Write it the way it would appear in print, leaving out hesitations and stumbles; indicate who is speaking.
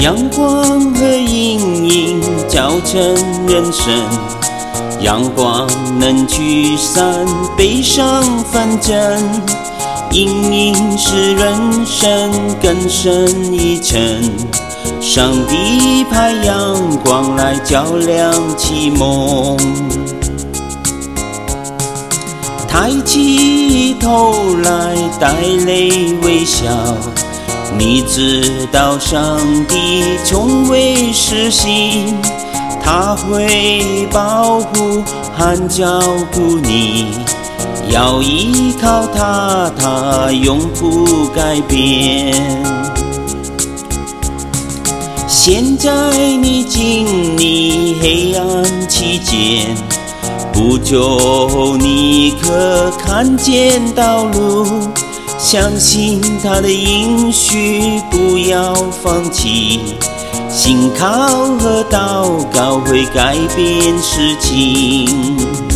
Speaker 1: 阳光和阴影交成人生，阳光能驱散悲伤纷争，阴影使人生更深一层。上帝派阳光来照亮启蒙，抬起头来带泪微笑，你知道上帝从未失信，他会保护和照顾你，要依靠他，他永不改变。现在你经历黑暗期间，不久你可看见道路，相信他的应许，不要放弃，信靠和祷告会改变事情。